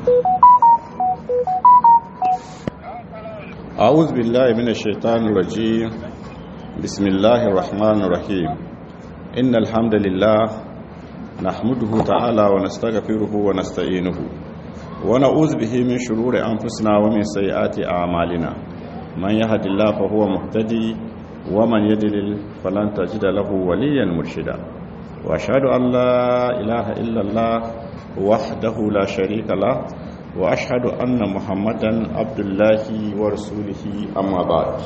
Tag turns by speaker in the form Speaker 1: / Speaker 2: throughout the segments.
Speaker 1: أعوذ بالله من الشيطان الرجيم. بسم الله الرحمن الرحيم. إن الحمد لله نحمده تعالى ونستغفره ونستعينه ونعوذ به من شرور أنفسنا ومن سيئات أعمالنا. من يهد الله فهو مهتدي ومن يضلل فلن تجد له وليا مرشدا. وأشهد أن لا إله إلا الله وحده لا شريك له وأشهد أن محمدا عبد الله ورسوله أما بعد.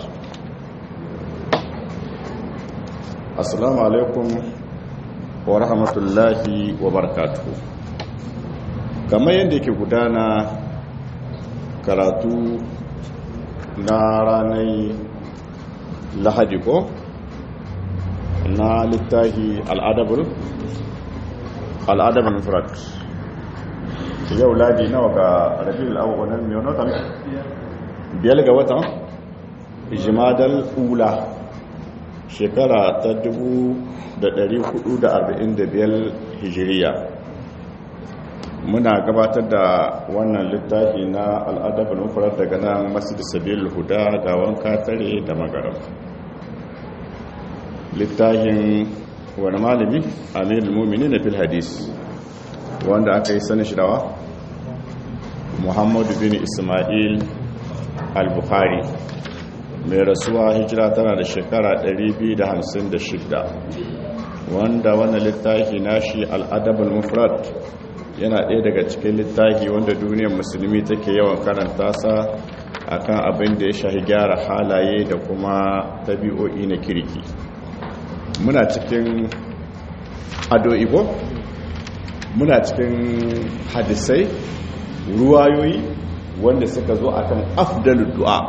Speaker 1: السلام عليكم ورحمة الله وبركاته. كما يندك gudana karatu na ranar lahadi ko na littafi al'adabul mufrad. Yau ladi nawa ga rabiul awwal ne wata biyar ga watan jimadal ula shekara ta 1445 hijiriya. Muna gabatar da wannan littafi na al'adabul mufrad daga nan masjid sabil huda ga wanka tare da magaram. Littafin wani malami amirul mu'minin fil hadis wanda aka yi sanin shirawa Muhammadu bin Ismail al-Bukhari mai rasuwa hijira tana da shekara 256, wanda wannan littafi nashi al-adabul mufrad yana ɗaya daga cikin littafi wanda duniyar musulmi take yawan karanta sa akan abin da ya shahi gyara halaye da kuma tabi'o'i na kirki. Muna cikin ado'ibo, muna cikin hadisai ruwayoyi wanda suka zo akan afdalul du'a.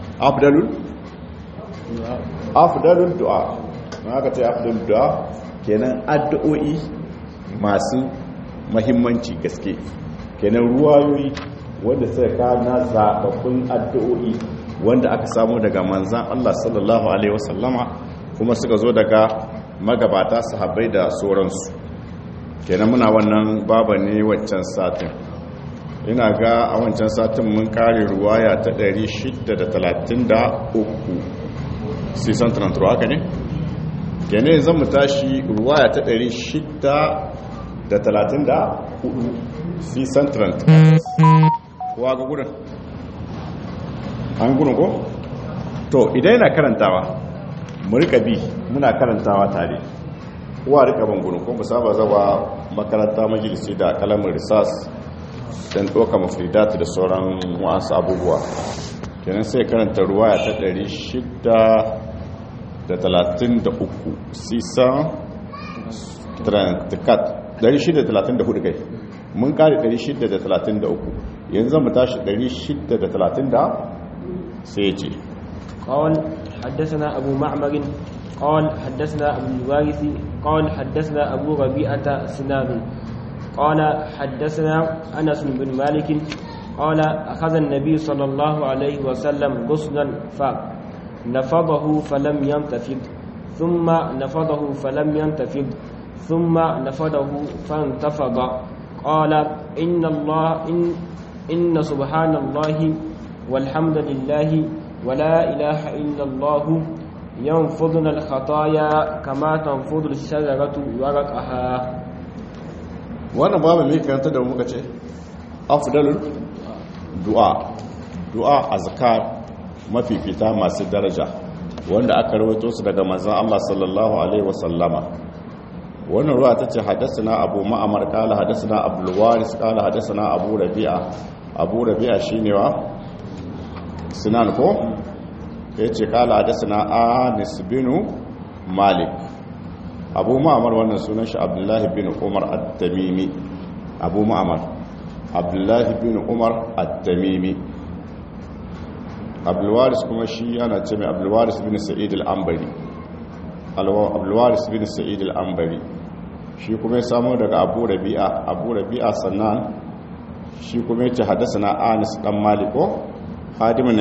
Speaker 1: Afdalul du'a aka ce afdalul du'a kenan addu'o'i masu mahimmanci gaske, kenan ruwayoyi wanda suka kana zababbun addu'o'i wanda aka samu daga manzan Allah sallallahu alaihi wasallama kuma suka zo daga magabata sahabbai da sauransu. Kenan muna wannan baba ne wancan satin, ina ga a wancan satin mun kare ruwaya ta 633 633 haka ne. kenan zan mu tashi ruwaya ta 634 634 kowa ga gudun an gudun ko? To idan yana karantawa mu rika bi muna karantawa tare, kowa rika ban gudun ko musaba zaba makaranta majalisi da kalamin risas don ɗauka mafridat da sauran wasu abubuwa. Kenan sai karanta ruwaya ta 634 kai mun kare 633 yanzu mu tashi 630 sai ce
Speaker 2: قال حدثنا أبو معمر قال حدثنا أبو الوارث قال حدثنا أبو ربيعة سنان قال حدثنا أنس بن مالك قال أخذ النبي صلى الله عليه وسلم غصنا فنفضه فلم ينتفض ثم نفضه فلم ينتفض ثم نفضه فانتفض قال إن سبحان الله والحمد لله ولا إله إلا الله ينفضنا الخطايا كما تنفض الشجرة ورقها.
Speaker 1: wannan babu mai karanta da muka ce afdalul du'a azkar mafifita masu daraja wanda aka rawaito su daga manzon Allah sallallahu alaihi wasallama. wannan ruwa tace hadathana abu ma'mar qala hadathana abdul waris qala hadathana abu rabi'a shine wa sinan ko yace qala hadathana anis bin malik. abu ma'amar wannan sunan shi abdullahi bin umar at-tamimi. abu ma'amar abdullahi bin umar at-tamimi. abdulwaris kuma shi yana ce mai abdulwaris bin sa'id al-ambari. abdulwaris bin sa'id al-ambari shi kuma ya samu daga abu rabi'a sannan shi kuma yace hadathana anas dan maliko hadimin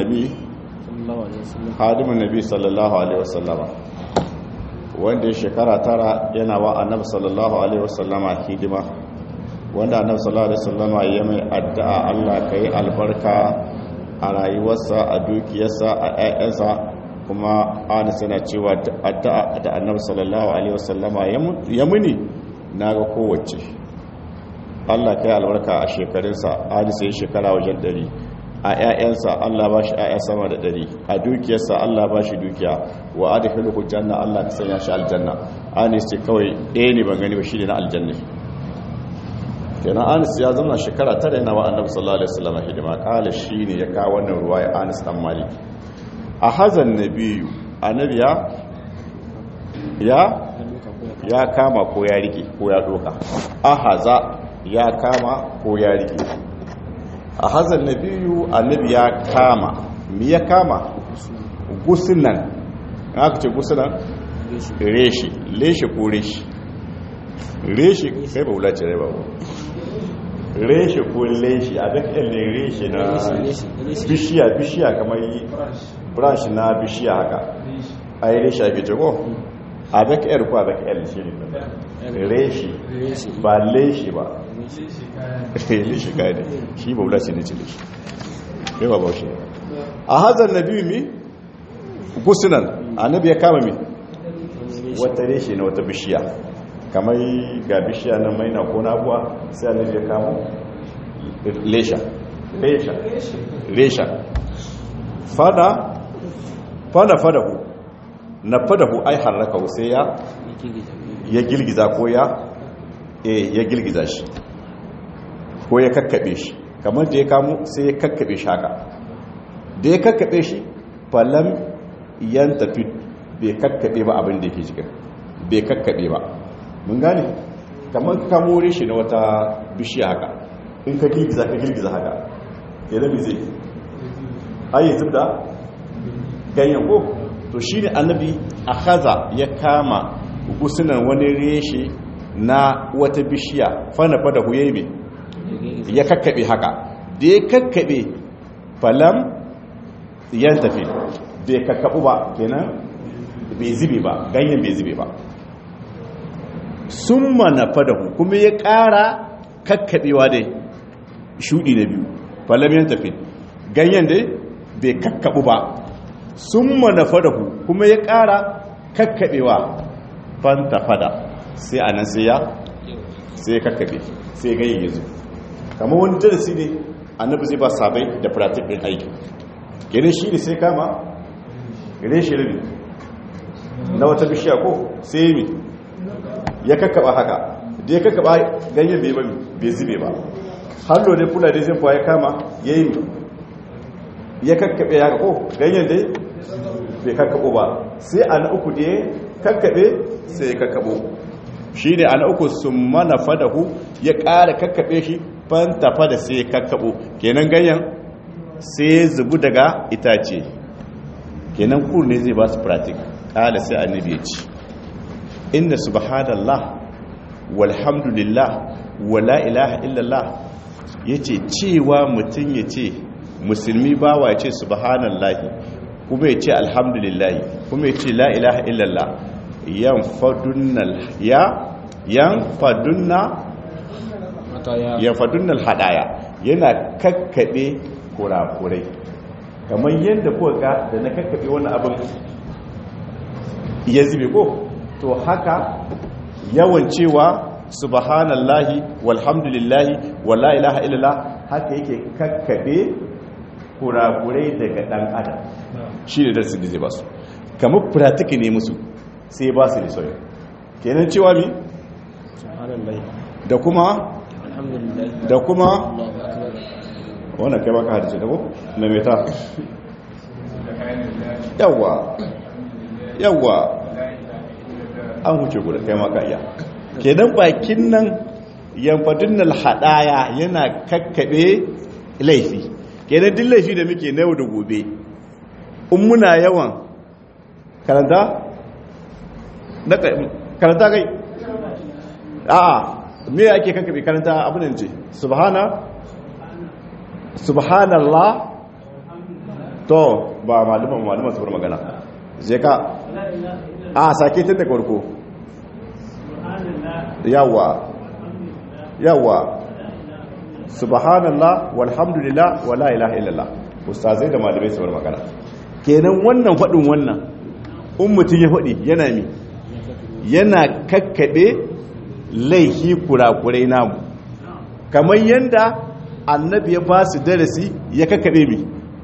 Speaker 1: nabi sallallahu alaihi wasallama wanda ya shekara tara yana wa annabi sallallahu alaihi wasallama hidima wanda annabi sallallahu alaihi wasallama ya mai addu'a Allah kai albarka a rayuwarsa a dukiyarsa a ƴaƴansa kuma Anas yana cewa addu'a da annabi sallallahu alaihi wasallama ya muni naga kowace Allah kai albarka a shekarunsa Anas ya shekara wajen 100 a ƴaƴansa Allah ba shi ƴaƴa sama da 100 a dukiyarsa Allah ba shi dukiya wa adkhiluhu janna Allah ka sanya shi aljanna Anas ce kawai ɗaya ne ban gani ba shi ne na aljanna kenan Anas ya zama shekara 9 yana wa annabi sallallahu alaihi wasallam hidima kala shine ya kawo wannan ruwaya Anas dan Malik a hazan nabiyu annabi ya kama ko ya rike ko ya doka a haza ya kama ko ya rike a hazan nabiyu annabi ya kama mi ya kama gusunan aka ce gusunan reshi leshe ko reshi kai ba wulace rai ba reshe ko leshi a duk yalle reshe na bishiya kamar branch na bishiya haka a yi reshe ake jago a duk yar ko a duk yalle shi ne reshe ba leshi ba leshi kai ne shi ba wula ce ne ce leshi kai ba baushe a hazar na biyu mi gusunan annabi ya kama mi wata reshe na wata bishiya kamar ga bishiya na maina ko na abuwa sai annabi ya kamo resha fadahu na fadahu ai harraka sai ya girgiza ko ya girgiza shi ko ya kakkabe shi kamar da ya kamo sai ya kakkabe shi haka da ya kakkabe shi falam yan tafi bai kakkabe ba abin da yake jikin bai kakkabe ba mun gane kamar ka more shi na wata bishiya haka in ka girgiza haka ya zama zai ayi zubda ganyen ko to shi ne annabi a haza ya kama gusunan wani reshe na wata bishiya fana fada huye mai ya kakkaɓe haka da ya kakkaɓe falam yan tafi bai kakkaɓu ba kenan bai zube ba ganyen bai zube ba sun mana fadahu kuma ya ƙara kakkaɓewa dai shuɗi na biyu falamiyan tafi ganyen dai bai kakkaɓu ba sun mana fadahu kuma ya ƙara kakkaɓewa fanta fada sai a nan sai ya kakkaɓe sai ganyen ya zo kamar wani darasi ne annabi zai ba sabai da pratik ɗin aiki ginin shi ne sai kama reshe rabi na wata bishiya ko sai yi ya kakkaba haka da ya kakkaba ganyen bai zube ba hallo dai kula dai zai ya kama ya yi ya kakkabe haka ko ganyen dai bai kakkabo ba sai a na uku da ya kakkabe sai ya kakkabo shi ne a na uku sun mana fadahu ya ƙara kakkabe shi fanta fada sai ya kakkabo kenan ganyen sai ya zubu daga itace kenan kur ne zai ba su pratik ƙala sai annabi ya ci inda subhanallah walhamdulillah wala ilaha illallah yace cewa mutum yace musulmi bawa yace subhanallah kuma yace alhamdulillah kuma yace la ilaha illallah yanfadunnal hadaya yana kakkabe kurakurai kamar yadda kuka ga da na kakkabe wani abin ya zube ko to haka yawan cewa subhanallahi walhamdulillahi wala ilaha illallah haka yake kakkabe kurakurai daga dan adam shi ne darsin da zai ba su kamar pratiki ne musu sai ba su lisoyi kenan cewa mi da kuma wannan kai baka hadice da ko maimaita yawwa an huce guda kai maka iya kenan bakin nan yanfadunnal hadaya yana kakkabe laifi kenan din laifi da muke na yau da gobe in muna yawan karanta kai a'a me ake kakkabe karanta abunan ce subhanallah to ba maluma su magana zai ka a sake tun da farko yawa subhanallah walhamdulillah wala ilaha illallah ustazai da malamai su bar magana kenan wannan fadin wannan ummutin ya fadi yana mi yana kakkabe laihi kurakurai namu kamar yanda annabi ya ba su darasi ya kakkabe mi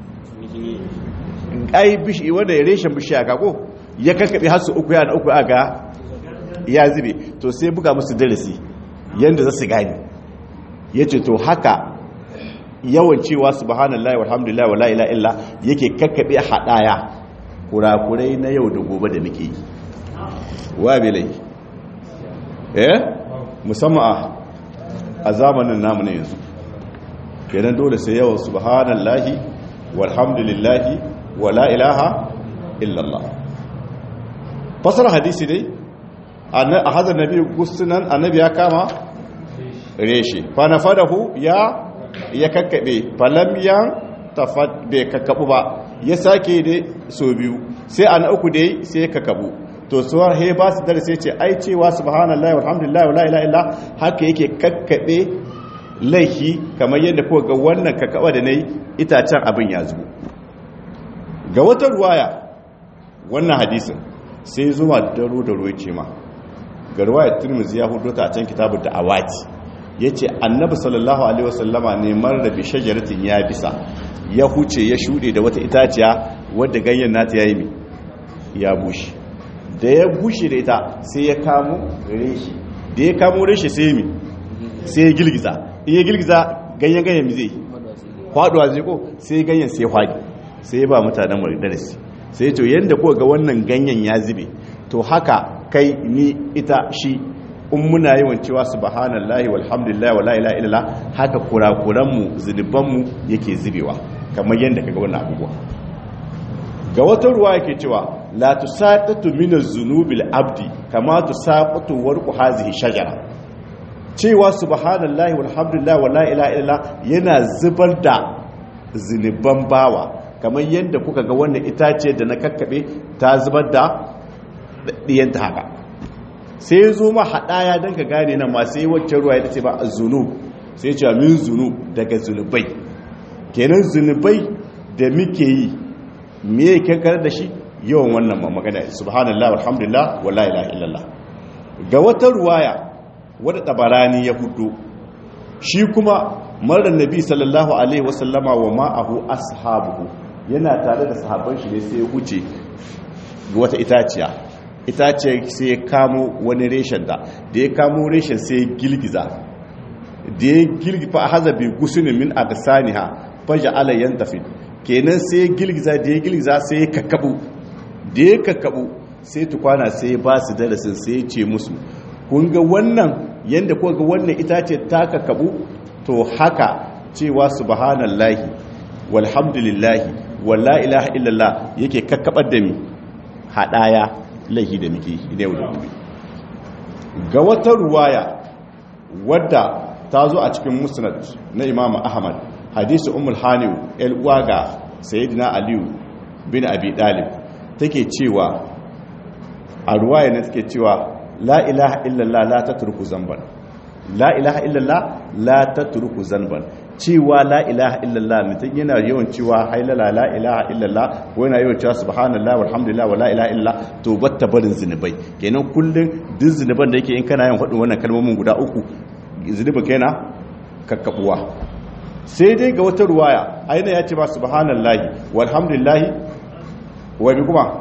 Speaker 1: ai bishi wanda ya reshen bishiya ka ko ya kakkabe har su uku yana uku aga ya zube to sai buga musu darasi yanda za su gani yace to haka yawan cewa subhanallahi walhamdulillah wala ilaha illa yake kakkabe hadaya kurakurai na yau da gobe da muke yi wa bilai musamman a zamanin namu ne yanzu kenan dole sai yawan subhanallahi walhamdulillahi wala ilaha illallah fasara hadisi dai a hazar nabi gusunan annabi ya kama reshe fanafadahu ya kakkabe falam yan tafad bai kakkabu ba ya sake dai so biyu sai ana uku dai sai kakkabu to suwar he ba su darasi ce ai cewa subhanallahi walhamdulillahi wala ilaha illa haka yake kakkabe laifi kamar yadda kuka ga wannan kakkaba da nayi itacen abin ya zubo ga wata ruwaya wannan hadisin sai zuwa daro da ruwa ce ma ga ruwayar Tirmidhi ya hudo ta can kitabud da'awati yace annabi sallallahu alaihi wasallama ne marar bi shajaratin ya bisa ya huce ya shude da wata itaciya wadda ganyen nata yayi mi ya bushe da ya bushe da ita sai ya kamo reshe da ya kamo reshe sai mi sai ya girgiza in ya girgiza ganyen mi zai faduwa zai ko sai ganyen sai hwagi sai ba mutanen mu darasi sai to yanda ko ga wannan ganyen ya zube to haka kai ni ita shi in muna yawan cewa subhanallahi walhamdulillahi wala ilaha illallah haka kurakuran mu zunuban mu yake zubewa kamar yanda kaga wannan abubuwa ga wata ruwa yake cewa la tusaqatu min az-zunubil abdi kama tusaqatu warqu hazihi shajara cewa subhanallahi walhamdulillahi wala ilaha illallah yana zubar da zunuban bawa kamar yadda kuka ga wannan itace da na kakkabe ta zubar da diyanta haka sai zo ma hadaya dan ka gane nan ma sai wacce ruwa ya ce ba az-zunub sai ce min zunub daga zunubai kenan zunubai da muke yi me yake kar da shi yawan wannan magana subhanallahi walhamdulillah wala ilaha illallah ga wata ruwaya wadda tabarani ya hudu shi kuma marar nabi sallallahu alaihi wasallama wa ma'ahu ashabuhu yana tare da sahabban shi ne sai ya huce ga wata itaciya sai ya kamo wani reshen da ya kamo reshen sai ya girgiza da ya girgifa haza bi gusunin min agsaniha faja'ala yantafid kenan sai ya girgiza da ya girgiza sai ya kakkabu da ya kakkabu sai tukwana sai ya ba su darasin sai ya ce musu kun ga wannan yanda kuka ga wannan itace ta kakkabu to haka cewa subhanallahi walhamdulillahi wala ilaha illallah yake kakkabar da mi hadaya laihi da muke ne da gobe ga wata ruwaya wadda ta zo a cikin musnad na Imam Ahmad hadisi ummul haniu el uwaga sayyidina aliyu bin abi dalib take cewa a ruwaya ne take cewa la ilaha illallah la tatruku zamban la ilaha illallah la tatruku zanban cewa la ilaha illallah mutum yana yawan cewa hailala la ilaha illallah ko yana yawan cewa subhanallah walhamdulillah wala ilaha illallah to batta barin zinubai kenan kullun duk zinuban da yake in kana yin faɗin wannan kalmomin guda uku zinubin kai na kakkabuwa sai dai ga wata ruwaya aina ya ce ba subhanallahi walhamdulillah wa bi kuma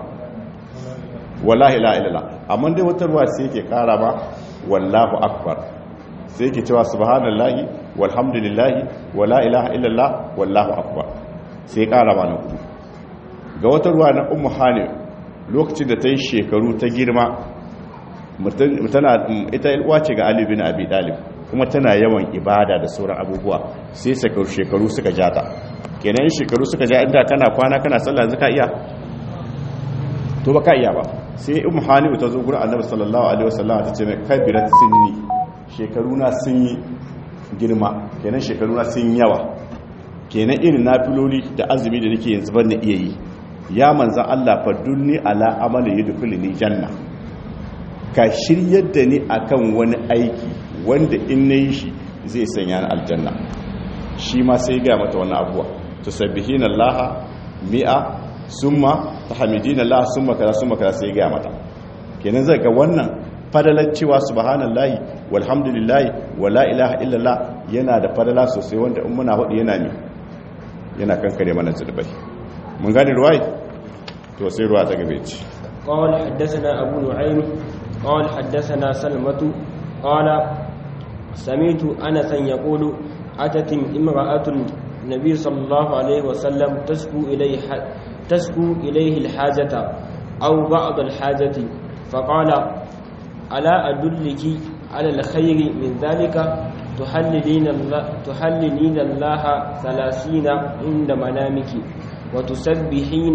Speaker 1: wallahi la illallah amma dai wata ruwa sai yake kara ba wallahu akbar sai yake cewa subhanallahi walhamdulillahi wala ilaha illallah wallahu akbar sai kara ba na kudu ga wata ruwa na ummu hani lokacin da ta yi shekaru ta girma ita ilwa ce ga Ali bin Abi Talib kuma tana yawan ibada da sauran abubuwa sai shekaru suka jata kenan shekaru suka ja inda kana kwana kana sallah zaka iya to baka iya ba sai ummu hani ta zo gurin Annabi sallallahu alaihi wasallam ta ce mai kabirat sinni shekaru na sun yi girma kenan shekaru na sun yawa kenan irin nafiloli da azumi da nake yanzu ban na iya yi ya manzan Allah fadunni ala amali yadkhuluni janna ka shiryar da ni akan wani aiki wanda in nayi shi zai sanya ni aljanna shi ma sai ga mata wannan abuwa tusabbihina allaha mi'a summa tahmidina allaha summa kaza sai ga mata kenan zai ga wannan fadalar cewa subhanallahi walhamdulillahi wala ilaha illallah yana da fadala sosai wanda in muna hudu yana kankare mana zunubai mun gane ruwai to sai ruwa ta gabe ce
Speaker 2: قال حدثنا أبو نعيم قال حدثنا سلمة قال سمعت أنسا يقول أتت امرأة النبي صلى الله عليه وسلم تشكو إليه الحاجة أو بعض الحاجة فقال ألا أدلك على الخير من ذلك تحللين الله 30 عند منامك وتسبحين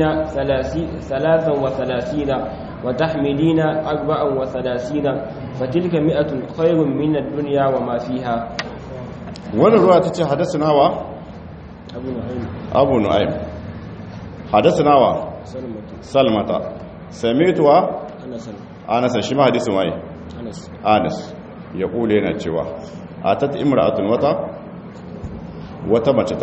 Speaker 2: 33 وتحمدين 34 فتلك 100 خير من الدنيا وما فيها.
Speaker 1: wannan ruwa ta ce hadasana wa abu nu'aym hadasana wa salmata sami'tuwa anas shi ma hadisin waye anas ya kule yana cewa atat imra'atun wata mace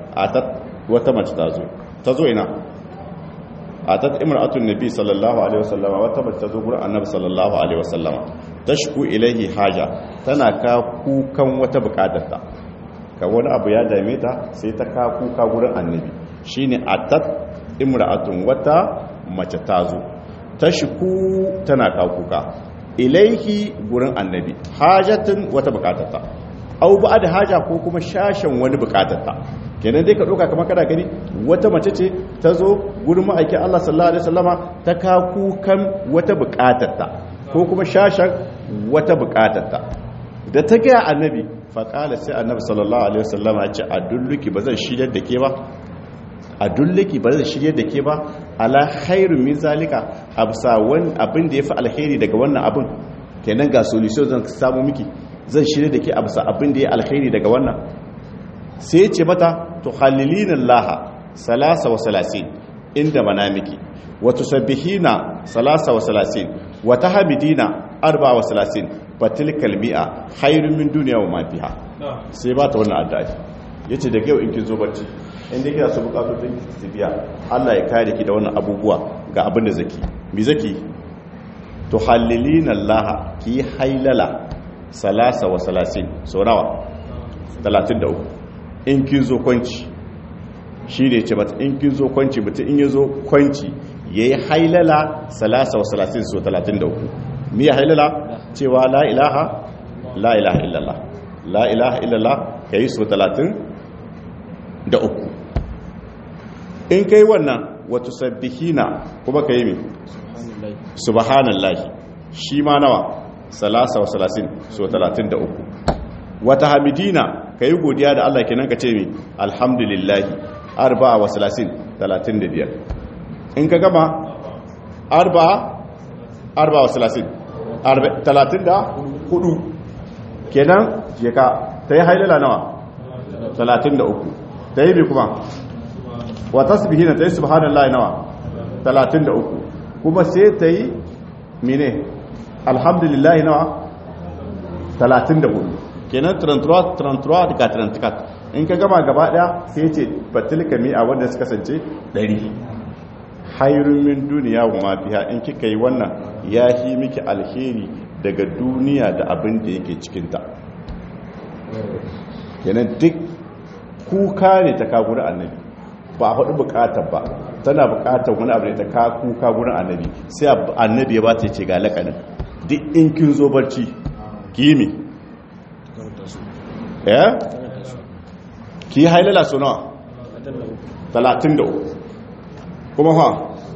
Speaker 1: tazo ina atat imra'atun nabi sallallahu alaihi wasallam wata mace tazo gurin annabi sallallahu alaihi wasallam tashku ilaihi haja tana ka kukan wata bukatarta ka wani abu ya dame ta sai ta ka kuka gurin annabi shine atat imra'atun wata mace tazo tashku tana ka kuka ilaihi gurin annabi hajatun wata bukatarta au ba da haja ko kuma shashin wani bukatarta kenan dai ka doka kamar kada gani wata mace ce ta zo gurin ma'aikin Allah sallallahu alaihi wasallama ta ka kukan wata bukatarta ko kuma shashin wata bukatarta da ta ga annabi fa kala sai annabi sallallahu alaihi wasallama ya ce adulluki bazan shiryar da ke ba adulluki bazan shiryar da ke ba ala khairu min zalika absa wani abin da yafi alkhairi daga wannan abin kenan ga solution zan samu miki zan shirye da ke absa abin da ya alkhairi daga wannan sai ya ce mata tuhallilina allaha 33 inda manamiki wa tusabbihina 33 wa tahmidina 34 fatilkal mi'a khairun min dunya wa ma fiha sai ba ta wannan addu'a yace da yau in kin zo barci inda kina so bukatun ki biya Allah ya kare ki da wannan abubuwa ga abin da zaki mi zaki tuhallilina allaha ki hailala 33 so nawa 33 in kin zo kwanci shi ne ce mata in kin zo kwanci mutum in ya zo kwanci ya yi hailala 33 so 33 miya hailala cewa la ilaha illallah la ilaha illallah ka yi so 33 in ka yi wannan wata sabbihina kuma ka yi mi subhanallahi shi ma nawa 33 so 33 wata hamidina ka yi godiya da Allah kenan ka ce mi alhamdulillahi 34 in ka gama 34 kenan je ka ta yi hailala nawa 33 ta yi bi kuma wata subhina ta yi subhanallahi nawa 33 kuma sai ta yi mine alhamdulillahi nawa 34 kenan 33 daga 34 in ka gama gaba daya sai ce batilka mi'a wanda suka kasance 100 hayrun min duniya wa ma fiha in kika yi wannan yahi miki alheri daga duniya da abin da yake cikin ta kenan duk kuka ne ta ka gurin annabi ba hudu bukatar ba tana bukatar wani abu ne ta ka kuka gurin annabi sai annabi ya ba ta ce ga lakanin duk in kin zo barci kimi ki hailala su nawa 33 kuma ha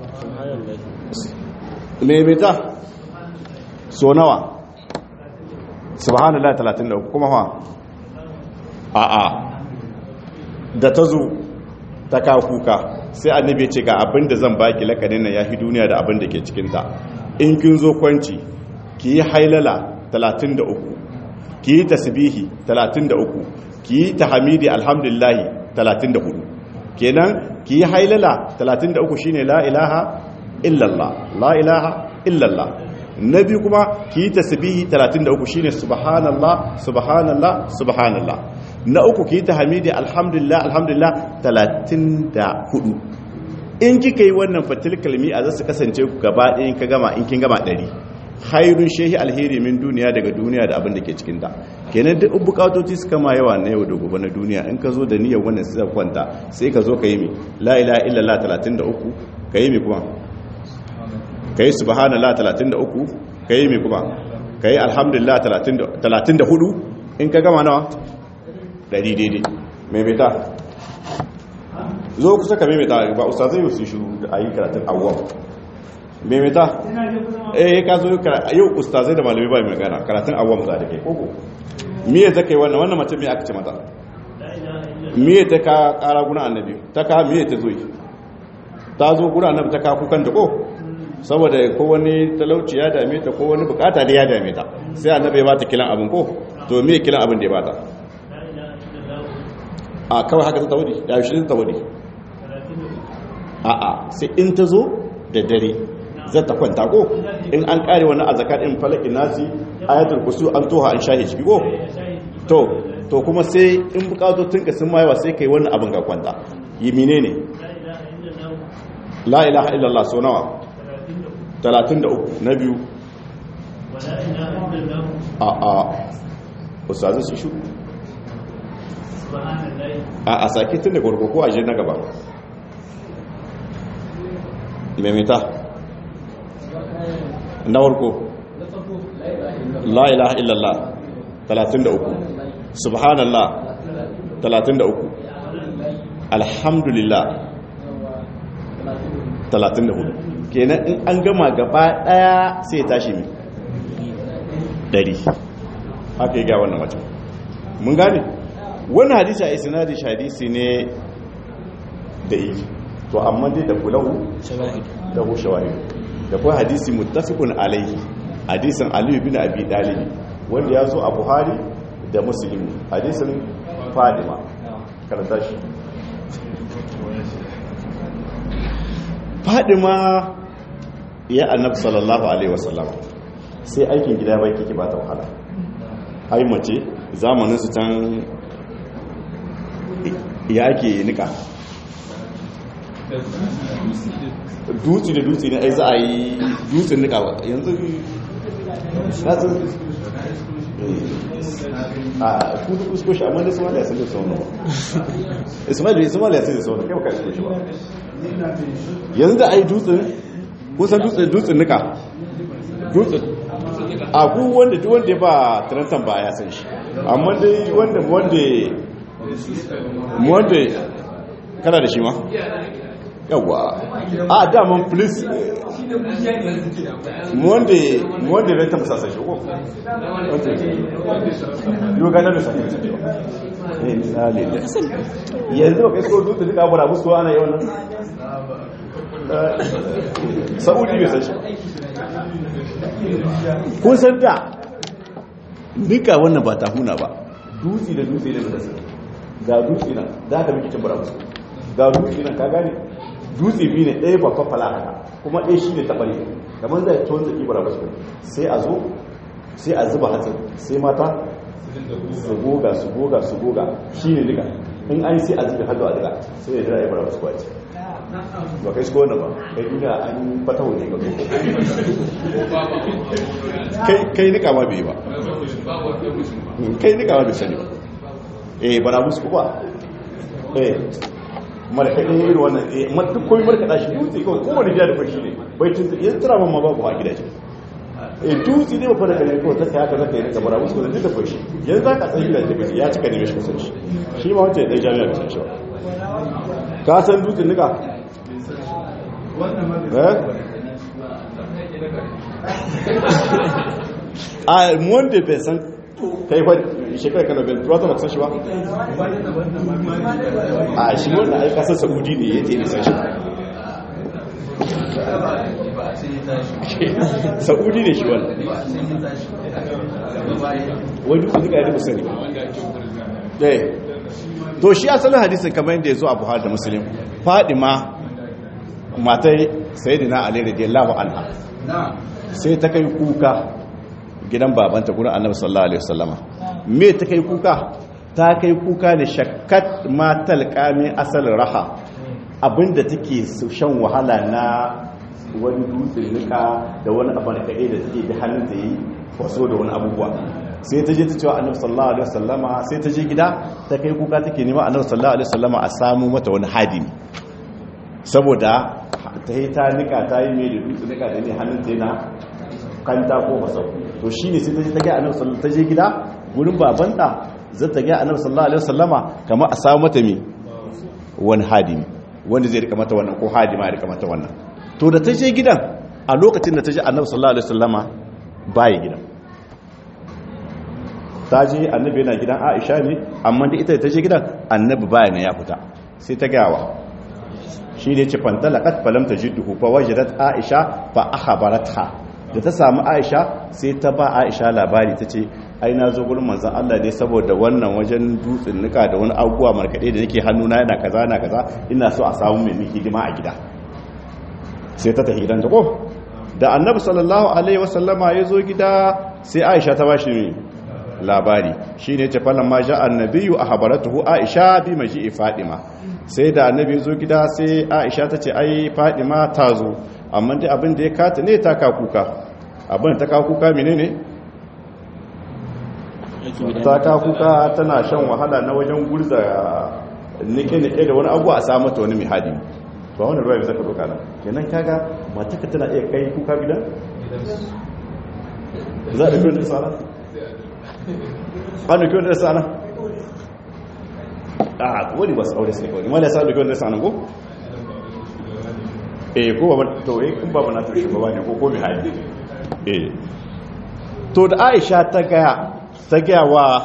Speaker 1: maimaita so nawa subhanallah 33 kuma ha a'a da ta zo ta kawo kuka sai annabi ce ga abin da zan baki lakanin nan yafi duniya da abin da ke cikinta in kin zo kwanci ki yi hailala 33 ki yi tasbihi 33 ki yi tahmidi alhamdulillahi 34 kenan ki yi hailala 33 shine la ilaha illallah la ilaha illallah nabi kuma ki yi tasbihi 33 shine subhanallah subhanallah subhanallah na uku ki ta hamidi alhamdulillah alhamdulillah 34 in kika yi wannan fatil kalmi a zasu kasance gaba ɗaya in ka gama in kin gama 100 hairun shehi alheri min duniya daga duniya da abin da ke cikin ta kenan duk bukatoci suka ma yawa na yau da gobe na duniya in ka zo da niyyar wannan sai kwanta sai ka zo ka yi mi la ilaha illallah 33 ka yi mi kuma ka yi subhanallah 33 ka yi mi kuma ka yi alhamdulillah 34 in ka gama nawa 100 daidai maimaita zo kusa ka maimaita ba ustazai su shiru da ayi karatun awwam maimaita ka zo yau ustazai da malamai ba mai magana karatun awwam za da kai koko miye ta kai wannan mace mai aka ce mata miye ta ka kara guna annabi ta ka miye ta zo ta zo guna annabi ta ka kukan ta ko saboda ko wani talauci ya dame ta ko wani bukata da ya dame ta sai annabi ya bata kilan abin ko to miye kilan abin da ya bata a kawai haka ta tawadi ya shi ta tawadi a'a sai in ta zo da dare zai ta kwanta ko in an kare wani azakat in falaki nasi ayatul kursi an toha an shahi shi ko to kuma sai in bukatotin ka sun mayawa sai kai wannan abin ga kwanta yi menene la ilaha illallah so nawa 33 na biyu ustazin su shu a sakitin da gwargwako a je na gaba maimaita na warko la ilaha illallah 33 subhanallah 33 alhamdulillah 34 kenan in an gama gaba daya sai tashi mi 100 haka yi ga wannan wata mun gane wannan hadisi a isnadi hadisi ne da yi to amma dai da kulahu da hu shawahid da kuma hadisi muttafiqun alaihi hadisin Ali ibn Abi Talib wanda ya zo a Buhari da Muslim hadisin Fadima karanta shi Fadima ya annabi sallallahu alaihi wasallam sai aikin gida bai kike ba ta wahala ai mace zamanin su can ya ake nika dutse da dutse ne ai za a yi dutsen nika ba yanzu nasu a kudu kusko shi amma da somaliya sun da sauna somaliya sun da sauna kai baka shi ba yanzu da ai dutsen kusan dutsen nika dutsen a ku wanda ya ba tarantan ba ya san shi amma dai wanda kana da shi ma yawa a daman please wanda ya tamsa sai shi ko yau ganar da sakin sakin yanzu ba kai so dutse duka abu da musu ana yawan nan sa'udi bai san shi kun san da duka wannan ba ta huna ba dutse da dutse ne da ga dutse nan da aka miki cin burabu ga dutse nan ka gane dutse biyu ne ɗaya ba fafala haka kuma ɗaya shi ne taɓari kamar zai tuwon zaki burabu sai a zo sai a zuba hatsin sai mata su goga shi ne duka in an yi sai a zuba hatsi a duka sai ya jira ya burabu su kwaci ba kai suko ba kai duniya an fata ne ba kai nika ma bai ba kai nika ma bai sani ba bara musu ba markaɗin irin wannan duk koyi markaɗa shi dutse kawai kowane gida da fashi ne bai tun yanzu tura man ma babu a gidaje dutse ne ba fara kare kawai ta kai haka zaka yi nika bara musu ko da duk da fashi yanzu za ka tsaye gidaje da ya cika neme shi kusan shi ma wancan ɗan jami'a da san shi ka san dutse nika a wanda bai san kai fa shekara kana bai tuwa ta maka san shi ba a shi wanda ai kasar saudi ne ya tsaye san shi saudi ne shi wanda wani duk duka ya musani to shi asalin hadisin kamar yadda ya zo a Buhari da Muslim Fadima matai sayyidina Ali radiyallahu anha sai ta kai kuka gidan babanta gurin Annabi sallallahu alaihi wasallama me ta kai kuka ta kai kuka da shakkat ma talqami asal raha abinda take shan wahala na wani dutsen nika da wani abu da kade da take da hannun da yi waso da wani abubuwa sai ta je ta cewa annabi sallallahu alaihi wasallama sai ta je gida ta kai kuka take nema annabi sallallahu alaihi wasallama a samu mata wani hadimi saboda ta yi ta nika ta yi mai da dutsen nika da ne hannun ta yana kanta ko masau to shine sai ta je ta ga annabi sallallahu ta je gida gurin babanta zai ta ga annabi sallallahu alaihi wasallama kamar a samu mata me wani hadimi wanda zai rika mata wannan ko hadima ya rika mata wannan to da ta je gidan a lokacin da ta je annabi sallallahu alaihi wasallama baya gidan ta je annabi yana gidan Aisha ne amma da ita ta je gidan annabi baya ne ya fita sai ta gawa shi ne ce fantalaqat falam tajidhu fa wajadat Aisha fa akhbaratha da ta samu Aisha sai ta ba Aisha labari tace ai na zo gurin manzon Allah dai saboda wannan wajen dutsen nika da wani abubuwa markade da nake hannuna yana kaza na kaza ina so a samu mai hidima a gida sai ta tafi gidan ta ko da annabi sallallahu alaihi wasallama ya zo gida sai Aisha ta bashi labari shine ce falan ma ja annabiyyu ahbaratuhu Aisha bi maji'i Fatima sai da annabi ya zo gida sai Aisha ta ce ai Fatima ta zo amma dai abin da ya kata ne ta kakuka abin ta kakuka menene ta kakuka tana shan wahala na wajen gurza nike-nike da wani abu a samu ta wani mihadi to wani ruwa bisa ka doka nan kenan kaga mataka tana iya kai kuka gidan za a ɗauki wani sana an ɗauki wani sana a wani ba su aure sai kawai ma da sa ɗauki wani sana ko ko ba to in ba na tushe ba ne ko mihadi to da Aisha ta gayawa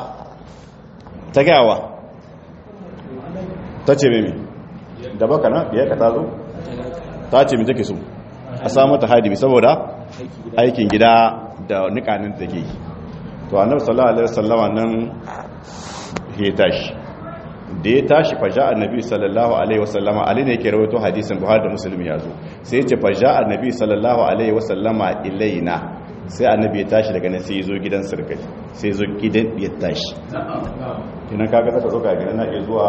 Speaker 1: ta ce mimi da baka na biya ka tazo ta ce mi take so a samu ta hadimi saboda aikin gida da nikanin da ke to annabi sallallahu alaihi wasallama nan ya tashi da ya tashi faja annabi sallallahu alaihi wasallama ali ne yake rawaito hadisin Buhari da Muslim ya zo sai ya ce faja annabi sallallahu alaihi wasallama ilaina sai annabi ya tashi daga nan sai ya zo gidan sirkai sai ya zo gidan ya tashi kinan kaga ta doka gidan na iya zuwa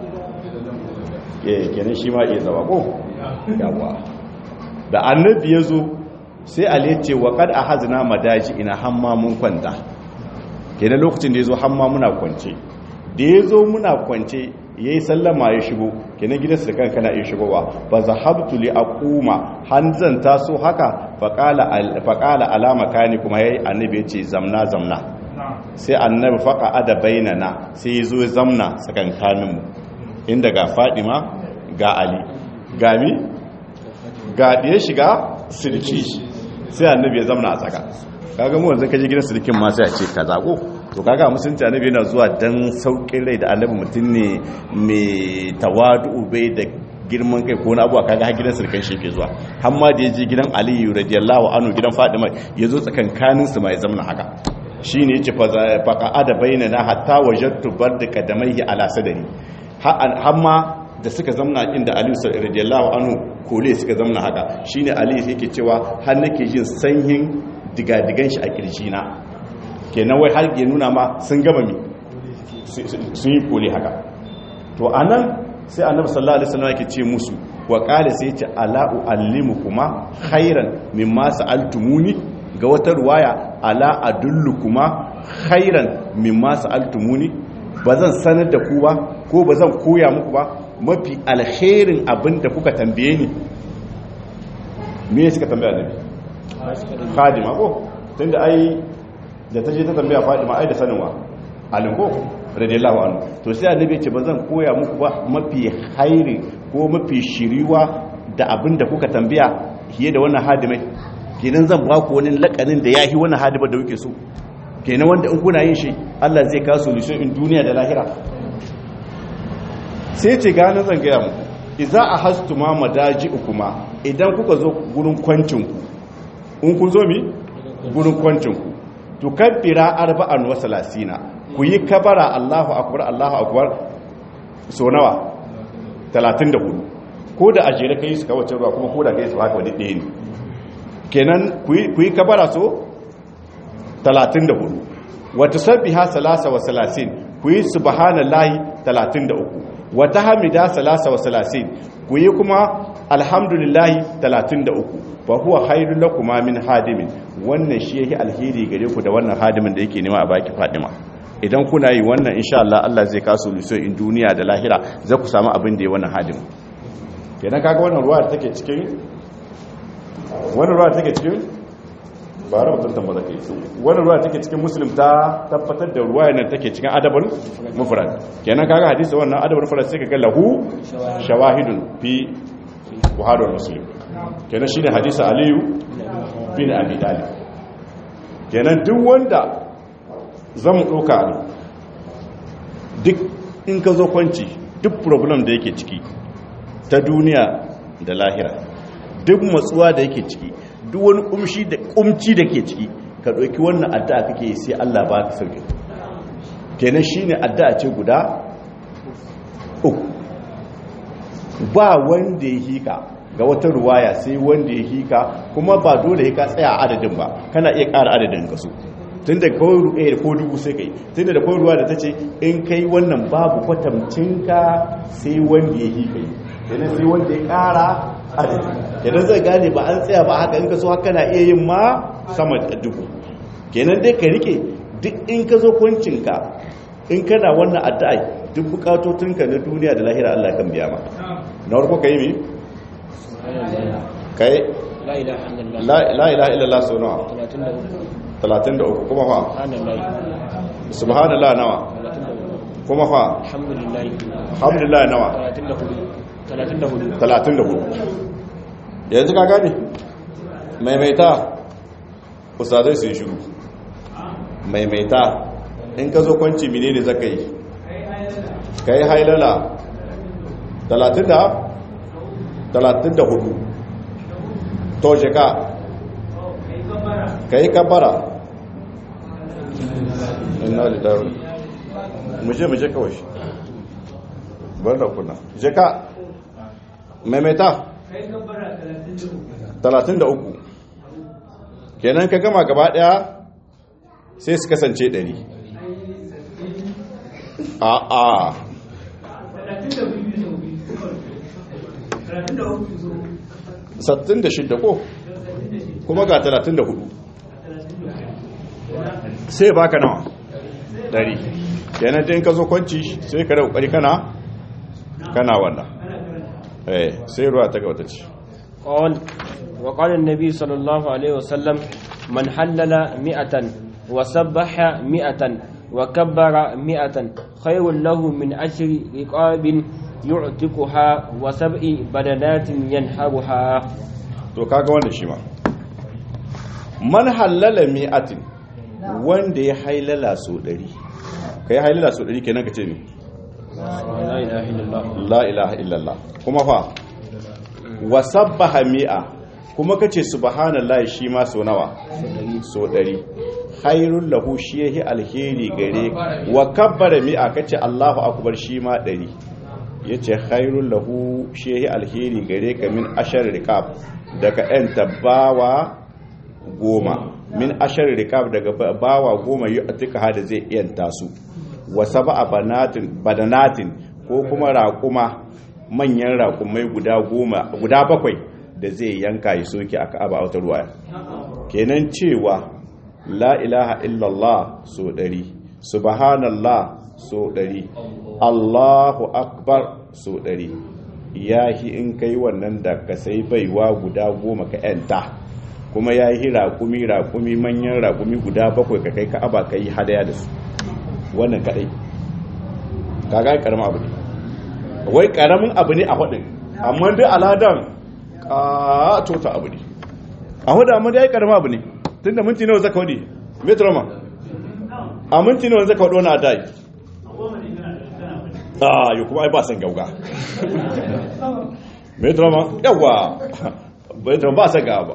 Speaker 1: kenan shi ma iya zama ko yawa da annabi ya zo sai ali ya ce wa qad ahazna madaji ina hamma mun kwanta kenan lokacin da ya zo hamma muna kwance da ya zo muna kwance ya yi sallama ya shigo kenan gidansu da kanka na iya shigowa ba za habtu li aquma hanzan taso haka faqala alama kani kuma yayi annabi ya ce zamna sai annabi faqa ada bainana sai ya zo ya zamna tsakankanin mu inda ga Fadima ga Ali gami ga da ya shiga sirki sai annabi ya zamna a tsaka kaga mu wanzu kaje gidan sirkin ma sai a ce kaza ko to kaga musulunci annabi yana zuwa dan saukin rai da annabi mutum ne mai tawadu bai da girman kai ko na abuwa kaga har gidan sirkan shi yake zuwa har ma da yaje gidan aliyu radiyallahu anhu gidan fadima yazo tsakankanin su mai zamna haka shine yace fa qa'ada bainana hatta wajadtu bard qadamaihi ala sadri har ma da suka zamna inda aliyu radiyallahu anhu kole suka zamna haka shine aliyu yake cewa har nake jin sanyin digadigan shi a kirjina kenan wai har ya nuna ma sun gaba mi sun yi kole haka to anan sai annabi sallallahu alaihi wasallam yake ce musu wa qala sai ce ala uallimukuma khairan mimma sa'altumuni ga wata ruwaya ala adullukuma khairan mimma sa'altumuni bazan sanar da ku ba ko bazan koya muku ba mafi alkhairin abinda kuka tambaye ni me suka tambaya nabi khadima ko tunda ai da ta je ta tambaya Fadima ai da saninwa alinko radiyallahu anhu to sai annabi ya ce bazan koya muku ba mafi hairi ko mafi shiriwa da abinda kuka tambaya fiye da wannan hadimai kenan zan ba ku wani lakanin da yahi wannan hadima da kuke so kenan wanda in kuna yin shi Allah zai kawo solution in duniya da lahira sai ce ganin zan gaya muku idza ahastuma madaji'ukuma idan kuka zo gurin kwancin ku in kun zo mi gurin kwancin ku tukabbira arba'an wa salasina ku yi kabara Allahu akbar so nawa 34 ko da ajere kai su kawace ruwa kuma ko da kai su haka wani ɗaya ne kenan ku yi kabara so 34 wa tusabbiha salasa wa salasin ku yi subhanallahi 33 wa tahmida 33 ku yi kuma alhamdulillahi 33 fa huwa khairul lakum min hadimin wannan shi yake alheri gare ku da wannan hadimin da yake nema a baki Fadima idan kuna yi wannan insha Allah Allah zai kaso luso in duniya da lahira za ku samu abin da ya wannan hadimin kenan kaga wannan ruwa da take cikin ba rahoton tambata kai wannan ruwa take cikin Muslim ta tabbatar da ruwa yana take cikin adabul mufrad kenan kaga hadisi wannan adabul mufrad sai kaga lahu shawahidun fi Buhari wa Muslim kenan shine hadisi Aliyu bin Abi Talib kenan duk wanda zamu doka ne duk in ka zo kwanci duk problem da yake ciki ta duniya da lahira duk matsuwa da yake ciki duk wani kumci da ke ciki ka ɗauki wannan addu'a kake sai Allah ba ka sauke kenan shine addu'a ce guda uku ba wanda ya hika ga wata ruwaya sai wanda ya hika kuma ba dole ya ka tsaya adadin ba kana iya ƙara adadin kaso tunda kawai ruɗe ko dubu sai kai tunda da kawai ruwa da ta ce in kai wannan babu kwatamcinka sai wanda ya hika kenan sai wanda ya ƙara kenan zai gane ba an tsaya ba haka in ka so haka na iya yin ma sama da dubu kenan dai ka rike duk in ka zo kwancinka in kana wannan addu'a duk bukatotinka na duniya da lahira Allah kan biya ma na farko kai mi kai la ilaha illallah so nawa 33 kuma fa subhanallah nawa kuma fa alhamdulillah nawa 34 yanzu ka gane maimaita usadai su yi shiru maimaita in ka zo kwanci mine ne zaka yi ka yi hailala 34 to sheka ka yi kabara ina lidaru muje kawai bar da kuna sheka maimaita 33 kenan ka gama gaba daya sai su kasance 100 a 66 ko kuma ga 34 sai baka nawa 100 kenan din ka zo kwanci sai ka da kokari kana wannan sai ruwa ta gaba ta ce
Speaker 2: وقال النبي صلى الله عليه وسلم من حلل 100 وسبح 100 وكبر 100 خير له من 10 رقاب يعتقها و7 بدنات ينحرها
Speaker 1: to kaga wanda shi ma man halala 100 wanda ya hailala so 100 kai hailala so 100 kenan kace ne la ilaha illallah kuma fa wasabbaha 100 kuma kace subhanallahi shi ma so nawa so 100 khairul lahu shi yahi alheri gare wa kabbara 100 kace Allahu akbar shi ma 100 yace khairul lahu shi yahi alheri gare ka min ashar riqab daga ɗan tabawa 10 min ashar riqab daga bawa 10 yi atika hada zai iyanta su wa sab'a badanatin ko kuma raquma manyan raƙumai guda 7 da zai yanka ya soke a Ka'aba a wata ruwaya kenan cewa la ilaha illallah so 100 subhanallah so 100 Allahu akbar so 100 yahi in kai wannan da ka sai baiwa guda 10 ka yanta kuma yahi raƙumi manyan raƙumi guda 7 ka kai Ka'aba kai hadaya da su wannan kadai kaga karamin abu ne wai karamin abu ne a hudin amma dai aladan tota abu ne a hudu amma dai karamin abu ne tunda minti nawa zaka wadi metroma a minti nawa zaka wadi wani adai yi kuma ai ba san gauga metroma yawa metroma ba san gauga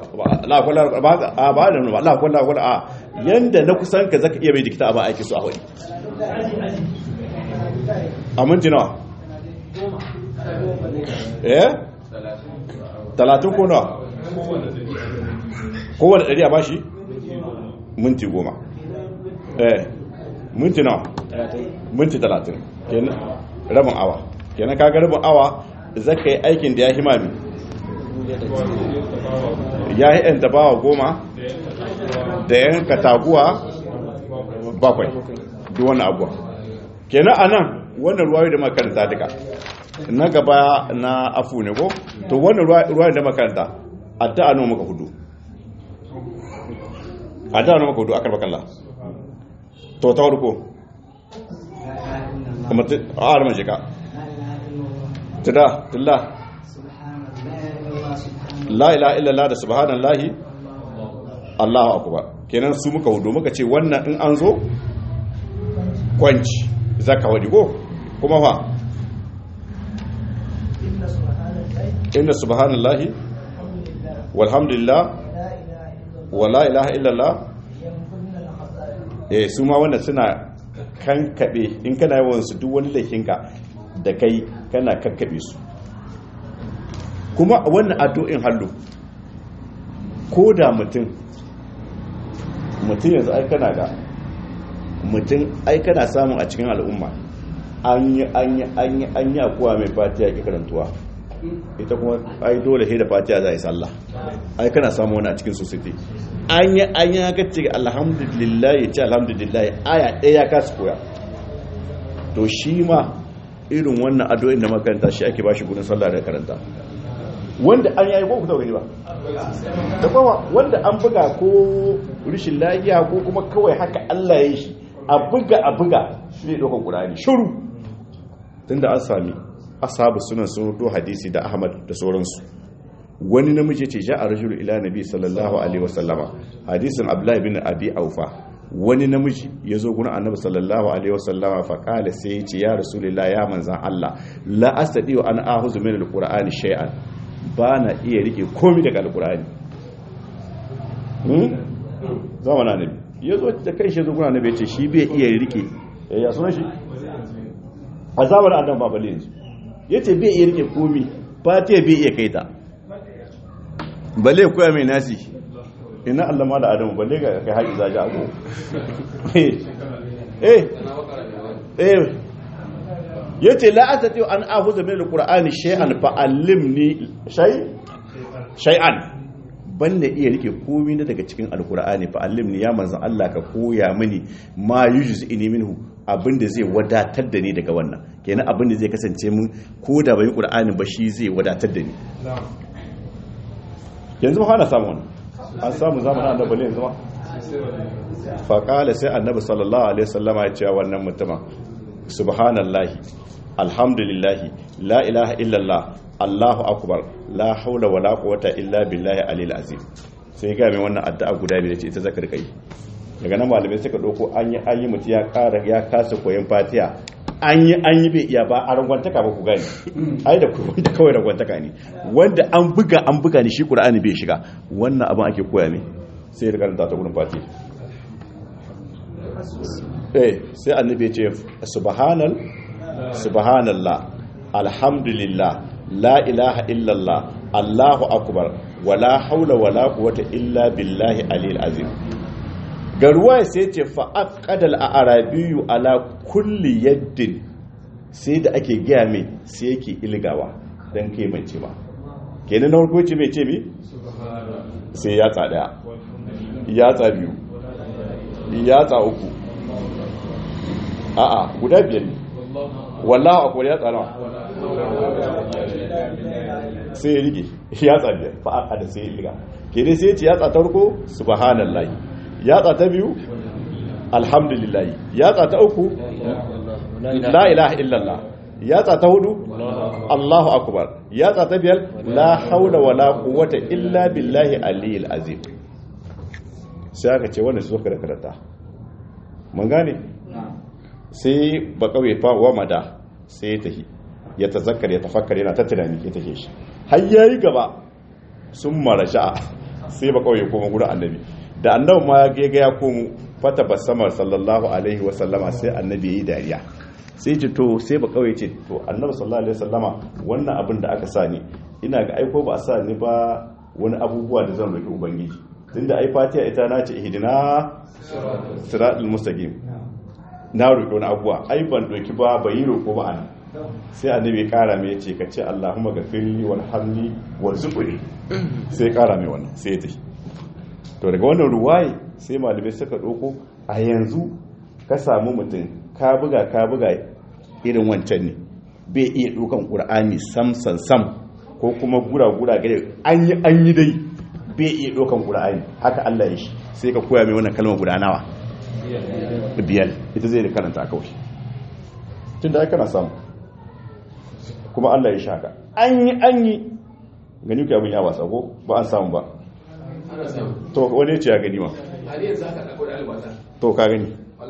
Speaker 1: ba yanda na kusan ka zaka iya bai dikita ba aiki su a hudu a minti nawa 30 ko nawa kowane 100 a bashi minti 10 minti nawa minti 30 kenan rabin awa kenan kaga rabin awa zaka yi aikin da ya himami ya yi yan tabawa 10 da yan kataguwa 7 duk wani abuwa kenan anan wannan ruwayo da makaranta duka na gaba na afu ne ko to wannan ruwayo da makaranta addu'a nawa muka hudu addu'a nawa muka hudu akar bakalla to ta farko kuma a arma jika tada tillah la ilaha illallah da subhanallahi Allahu akbar kenan su muka hudu muka ce wannan in an zo kwanci zaka wadi ko kuma fa inna subhanallahi walhamdulillah wala ilaha illallah su ma wannan suna kankabe in kana yawan su duk wani laifinka da kai kana kankabe su kuma wannan addu'in hallu ko da mutum yanzu ai kana ga mutum ai kana samun a cikin al'umma an yi akuwa mai fatiya ke karantuwa ita kuma ai dole sai da fatiya za a yi sallah ai kana samu wani a cikin society an yi haka ce alhamdulillah ya ce alhamdulillah aya ɗaya ya kasu koya to shi ma irin wannan addu'o'in da makaranta shi ake bashi gudun sallah da karanta wanda an yayi ko ku gani ba da kuma wanda an buga ko rishin lafiya ko kuma kawai haka Allah ya yi shi a buga shi ne dokar Qur'ani shiru tunda an sami ashabu sunan sun do hadisi da Ahmad da sauransu wani namiji ce ja'a rajulu ila nabi sallallahu alaihi wasallama hadisin Abdullah ibn Abi Aufa wani namiji ya zo gurin annabi sallallahu alaihi wasallama fa kala sai ya ce ya rasulullah ya manzan Allah la astadi wa an ahuzu min alqur'ani shay'an ba na iya rike komai daga alqur'ani zamana nabi ya zo da kai shi zo gurin annabi ya ce shi bai iya rike ya sunan shi azabar adam babale yanzu yace bai iya rike komai fatiha bai iya kaita balle koya mai nasi ina Allah ma da adamu balle ga kai haƙi zaji ago yace la atati an ahuza min alqur'ani shay'an fa allimni shay'an banda iya rike komai daga cikin alqur'ani fa allimni ya manzon Allah ka koya mini ma yujzi minhu abinda zai wadatar da ni daga wannan kenan abinda zai kasance mun ko da bai qur'ani ba shi zai wadatar da ni yanzu ba hana samu wannan an samu zamanin annabi yanzu ma faƙala sai annabi sallallahu alaihi wasallama ya ce wannan mutuma subhanallahi alhamdulillahi la ilaha illallah allahu akbar la haula wala quwwata illa billahi alil azim sai ga mai wannan addu'a guda biyu ce ita zaka rika yi daga nan malamai suka dauko an yi mutu ya ƙara ya kasa koyon fatiha an yi bai iya ba a rangwantaka ba ku gani ai da kawai rangwantaka ne wanda an buga ne shi qur'ani bai shiga wannan abin ake koya ne sai da karanta ta gurin fati sai annabi ya ce subhanallah alhamdulillah la ilaha illallah allahu akbar wala haula wala quwwata illa billahi alil azim ga ruwa sai ce fa'aqadal arabiyu ala kulli yaddin sai da ake gaya mai sai yake ilgawa dan kai mai ce ba kenan na farko ce mai ce mi sai ya tsada ya tsa biyu ya tsa uku a'a guda biyar ne wallahu akwai ya tsara sai ya rige ya tsa biyar fa'aqada sai ya ilga kenan sai ya ce ya tsa farko subhanallahi yatsa ta biyu alhamdulillah yatsa ta uku la ilaha illallah yatsa ta hudu allahu akbar yatsa ta biyar la haula wala quwwata illa billahi aliyil azim sai aka ce wannan su da karanta mun gane sai ba kawai fa wa mada sai ya tahi ya tazakkar ya tafakkar yana ta tunani ke take shi har yayi gaba sun maraja sai ba kawai koma gurin annabi da annabi ma ya ga ya komo fata basamar sallallahu alaihi wasallama sai annabi yayi dariya sai ce to sai ba kawai ce to annabi sallallahu alaihi wasallama wannan abin da aka sa ni ina ga aiko ba a sa ni ba wani abubuwa da zan roki ubangiji tunda ai fatiha ita na ce ihdina siratal mustaqim na roƙi wani abuwa ai ban doki ba bai yi roƙo ba ana sai annabi ya kara mai yace ka ce Allahumma ghafirli warhamni warzuqni sai kara mai wannan sai ta to daga wannan ruwaye sai malamai suka doko a yanzu ka samu mutum ka buga irin wancan ne bai iya dokan Qur'ani sam ko kuma gura gare an yi dai bai iya dokan Qur'ani haka Allah ya shi sai ka koya mai wannan kalmar guda nawa biyar ita zai da karanta kawai tunda ai kana samu kuma Allah ya shaka an yi gani ku abin ya wasa ko ba an samu ba to wani ce ya gani ma to ka gani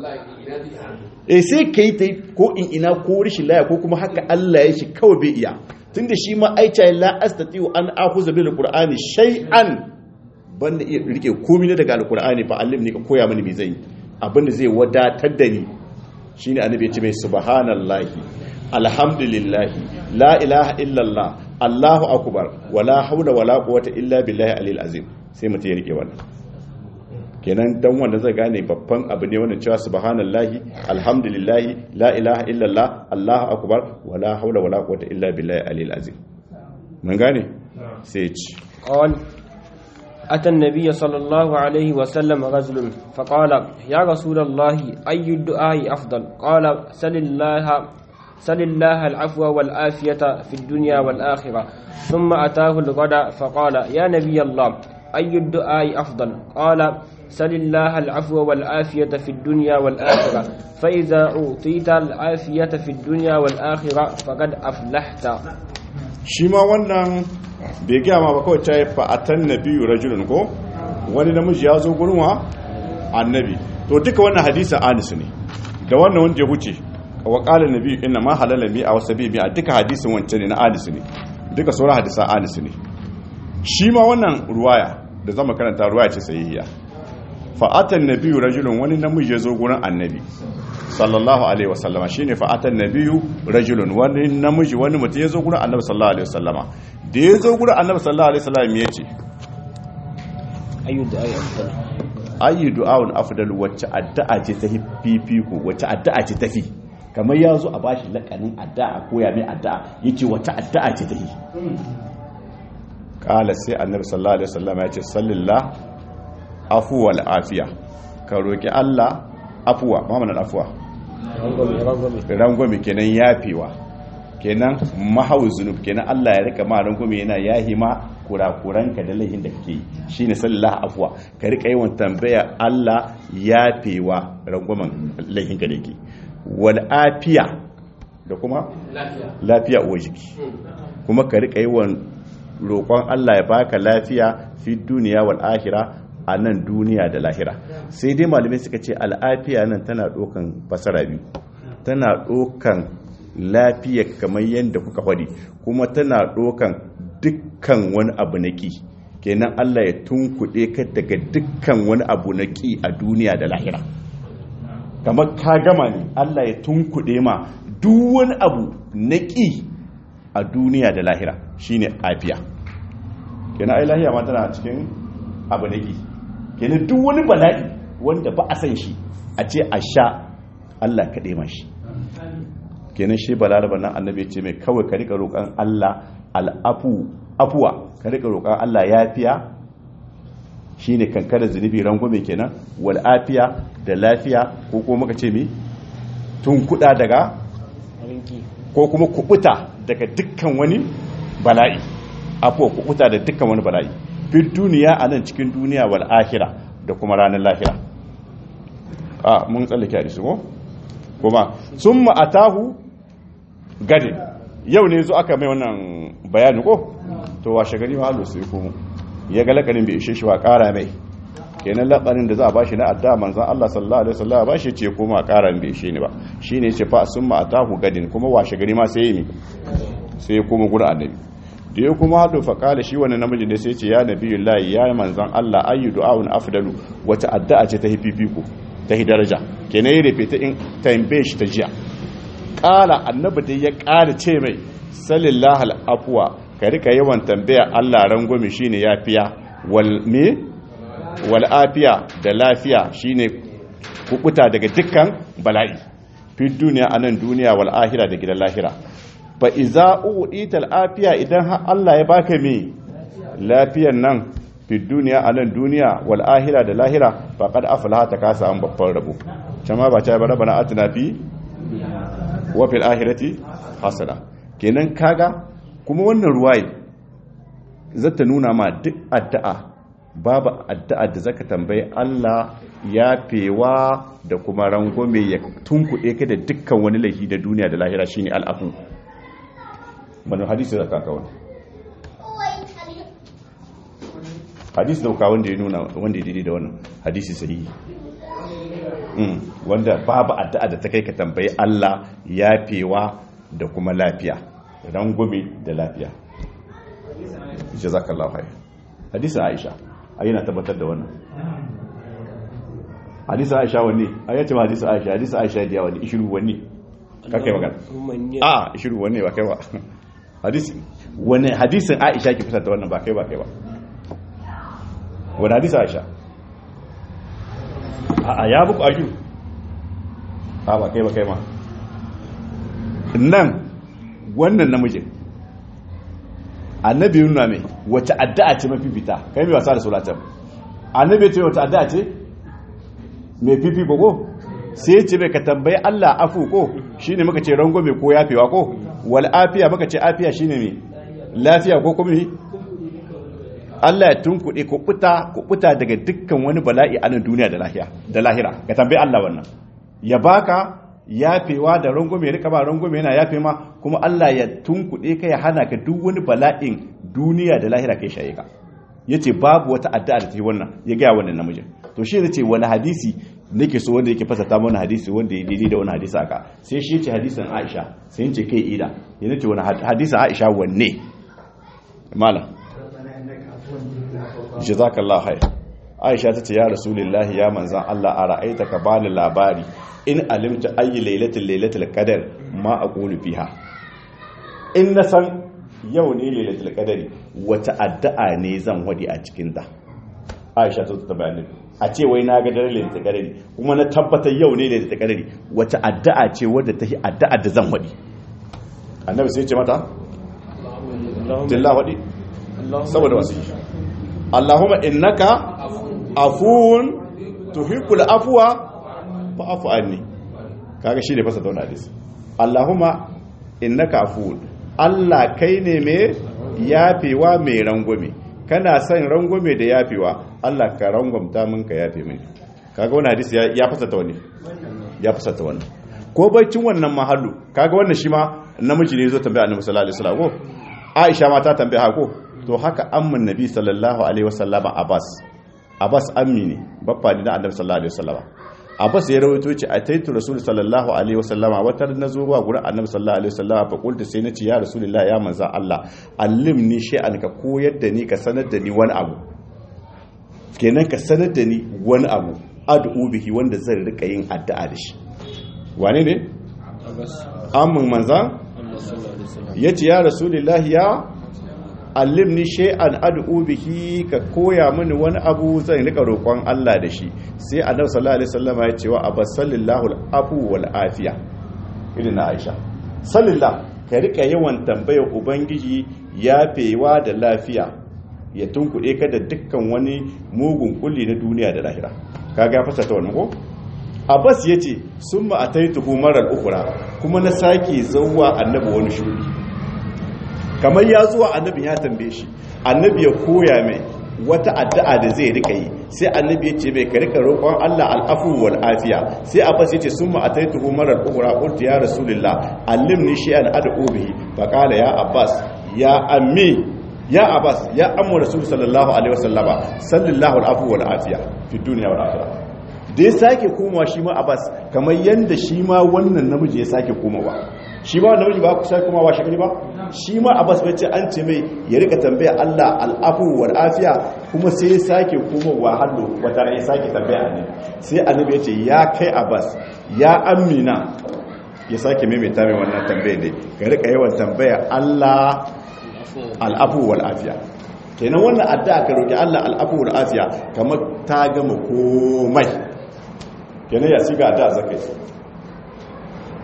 Speaker 1: sai kai ta ko in ina ko rishin laya ko kuma haka Allah ya shi kawai bai iya tunda shi ma aicha la astati'u an akhuza bil qur'ani shay'an banda iya rike komai ne daga alqur'ani fa allimni ka koya mani me zai abinda zai wadatar da ni shine annabi ya ce mai subhanallahi alhamdulillahi la ilaha illallah allahu akbar wala haula wala quwwata illa billahi alil azim sai mutum ya rike wannan kenan dan wanda zai gane babban abu ne wannan cewa subhanallahi alhamdulillahi la ilaha illallah allahu akbar wala haula wala quwwata illa billahi alil azim mun gane sai ci
Speaker 2: أتى النبي صلى الله عليه وسلم رجل فقال يا رسول الله أي الدعاء أفضل قال سل الله العفو والعافية في الدنيا والآخرة ثم أتاه الغداء فقال يا نبي الله أي الدعاء أفضل قال سل الله العفو والعافية في الدنيا والآخرة فإذا أعطيت العافية في الدنيا والآخرة فقد أفلحت
Speaker 1: شما wannan bai gaya ma ba kawai ta yi fa'atan na biyu rajulun ko wani namiji ya zo gurin wa annabi to duka wannan hadisun anisu ne da wannan wanda ya huce wa ƙalin na biyu ina ma halala mi a wasu bibi a duka hadisun wancan ne na anisu ne duka sauran hadisun anisu ne shi ma wannan ruwaya da zama karanta ruwaya ce sayayya fa'atan na biyu rajulun wani namiji ya zo gurin annabi sallallahu alaihi wasallama shine fa'atan na biyu rajulun wani namiji wani mutum ya zo gurin annabi sallallahu alaihi wasallama da ya zo gurin annabi sallallahu alaihi wasallam ya ce ayyu du'a'un afdal wacce addu'a ce ta fifiko wacce addu'a ce ta fi kamar ya zo a bashi lakanin addu'a ko ya mai addu'a yace wacce addu'a ce ta fi kala sai annabi sallallahu alaihi wasallam ya ce sallallahu afu wal afiya ka roki Allah afuwa mamanan afuwa rangwame kenan yafewa kenan mahau zunub kenan Allah ya rika ma rangwame yana yahi ma kurakuranka da laihin da kake shine sallallahu afwa ka rika yawan tambaya Allah yafewa rangwamen laihin ka da yake wal afiya da kuma lafiya uwa jiki kuma ka rika yawan roƙon Allah ya baka lafiya fi duniya wal akhirah a nan duniya da lahira sai dai malamai suka ce al'afiya nan tana ɗaukan fasara biyu tana ɗaukan lafiya kamar yadda kuka faɗi kuma tana ɗaukan dukkan wani abu na ƙi kenan Allah ya tunkuɗe ka daga dukkan wani abu na ƙi a duniya da lahira kamar ka gama ne Allah ya tunkuɗe ma duk wani abu na ƙi a duniya da lahira shine afiya kenan ai lahiya ma tana cikin abu na ƙi kenan duk wani bala'i wanda ba a san shi a ce a sha Allah kaɗe mashi kenan shi balaraba nan annabi ce mai kawai ka rika roƙon Allah afuwa ka rika roƙon Allah yafiya shine kankara zunubi rangwame kenan wal afiya da lafiya ko kuma muka ce mi tun kuɗa daga ko kuma kubuta daga dukkan wani bala'i afuwa kubuta da dukkan wani bala'i fi duniya a nan cikin duniya wal akhira da kuma ranar lahira mun tsallake hadisi ko kuma summa atahu gadin yau ne zo aka mai wannan bayani ko to washe gari ma Allah sai komo ya ga lakarin bai ishe shi wa kara mai kenan lakarin da za a bashi na adda manzon Allah sallallahu alaihi wasallam ba shi ce koma kara bai ishe ni ba shine yace fa summa atahu gadin kuma washe gari ma sai yi sai kuma gurin annabi da ya kuma haɗu faƙala shi wani namiji da sai ce ya nabi layi ya manzan Allah ayyu du'a'un afdalu wata addu'a ce ta hififiko ta daraja kenan ya rufe ta in tambaye shi ta jiya ƙala annabi da ya ƙara ce mai sallallahu al'afwa ka rika yawan tambaya Allah rangwame shine yafiya wal afiya da lafiya shine kukuta daga dukkan bala'i fi duniya anan duniya wal akhirah da gidan lahira fa iza u'ita al afiya idan Allah ya baka me lafiyan nan fi duniya anan duniya wal akhirah da lahira faqad aflaha ta kasa an babban rabo jama'a ba ta ba rabana atina fi wa fil akhirati hasana kenan kaga kuma wannan ruwaye zata nuna ma duk addu'a babu addu'a da zaka tambaye Allah yafewa da kuma rangwame ya tunkuɗe ka da dukkan wani laifi da duniya da lahira shine al'afu wannan hadisi da kaka wani hadisi da kaka wanda ya nuna wanda ya daidai da wannan hadisi sahihi wanda babu addu'a da ta kai ka tambaye Allah yafewa da kuma lafiya rangwame da lafiya jazakallahu khair hadisin Aisha ayyana tabbatar da wannan hadisin Aisha wanne ayyace ma hadisin Aisha da wani ishiru wanne kake magana ishiru wanne ba kai ba hadisi wanne hadisin Aisha ke fitar da wannan ba kai ba wani hadisin Aisha ya buku aju ba kai ma nan wannan namijin annabi yunna mai wace addu'a ce mafi fita kai mai wasa da salatan annabi ce wace addu'a ce mai fifi ko sai ce bai ka tambayi Allah afu ko shine muka ce rango mai ko yafewa ko wal afiya muka ce afiya shine mai lafiya ko kuma Allah ya tunkuɗe ku kuta daga dukkan wani bala'i a nan duniya da lahira ka tambayi Allah wannan ya baka yafewa da rangume rika ba rangume yana yafe ma kuma Allah ya tunkuɗe ka ya hana ka duk wani bala'in duniya da lahira kai shaye ka yace babu wata addu'a da ta yi wannan ya ga wannan namijin to shi yace wani hadisi nake so wanda yake fasata mana hadisi wanda ya daidai da wani hadisi aka sai shi yace hadisin Aisha sai yace kai ida yana ce wani hadisin Aisha wanne malam jazakallahu khair Aisha tace ya rasulullahi ya manzan Allah ara'aita ka bani labari in alimta ayi lailatul qadar ma aqulu fiha in na san yau ne lailatul qadari wata addu'a ne zan wadi a cikin ta Aisha ta bayani a ce wai na ga dare lailatul qadari kuma na tabbata yau ne lailatul qadari wata addu'a ce wadda ta yi addu'a da zan wadi annabi sai ya ce mata jalla wadi saboda wasu Allahumma innaka afuwun tuhibbul afwa fa'fu anni kaga shi ne fasa da wannan hadisi Allahumma innaka afuwun Allah kai ne mai yafewa mai rangwame kana son rangwame da yafewa Allah ka rangwamta min ka yafe mini kaga wannan hadisi ya fasa ta wani ya fasa ta wannan ko baccin wannan mahallu kaga wannan shi ma namiji ne zo tambaya annabi sallallahu alaihi wasallam ko Aisha ma ta tambaya ko to haka amman nabi sallallahu alaihi wasallama Abbas ammi ne baffa ne na annabi sallallahu alaihi wasallama Abbas ya rawaito ce ataitu rasul sallallahu alaihi wasallama wata nazo ba gurin annabi sallallahu alaihi wasallama fa qultu sai nace ya rasulullahi ya manzo Allah allimni shay'an ka koyar da ni ka sanar da ni wani abu kenan ka sanar da ni wani abu ad'u bihi wanda zan rika yin addu'a da shi wane ne amman manzo yace ya rasulullahi ya allimni shay'an ad'u bihi ka koya mini wani abu zan rika roƙon Allah da shi sai annabi sallallahu alaihi wasallam ya ce wa abasallallahu al-afu wal afiya irin Aisha sallallahu ka rika yawan tambayar ubangiji yafewa da lafiya ya tunkuɗe ka da dukkan wani mugun kulli na duniya da lahira kaga fasa ta wannan ko Abbas yace summa ataituhu maral ukhra kuma na sake zawwa annabi wani shuri kamar ya zuwa annabin ya tambaye shi annabi ya koya mai wata addu'a da zai rika yi sai annabi ya ce mai ka rika roƙon Allah al'afu wal afiya sai Abbas ya ce summa ataituhu maral ukhra qultu ya rasulullah allimni shay'an ad'u bihi fa qala ya Abbas ya ammi ya Abbas ya ammu rasul sallallahu alaihi wasallama sallallahu al'afu wal afiya fi dunya wal akhirah dai sake komawa shi ma Abbas kamar yanda shi ma wannan namiji ya sake komawa shi ma namiji ba ku sake komawa shi ba shi ma Abbas bai ce an ce mai ya rika tambaya Allah al'afu wal afiya kuma sai ya sake komawa hallo wata rai sake tambaya ne sai annabi ya ce ya kai Abbas ya amina ya sake maimaita mai wannan tambayar ne ka rika yawan tambaya Allah al'afu wal afiya kenan wannan addu'a ka roki Allah al'afu wal afiya kamar ta gama komai kenan ya siga addu'a zakai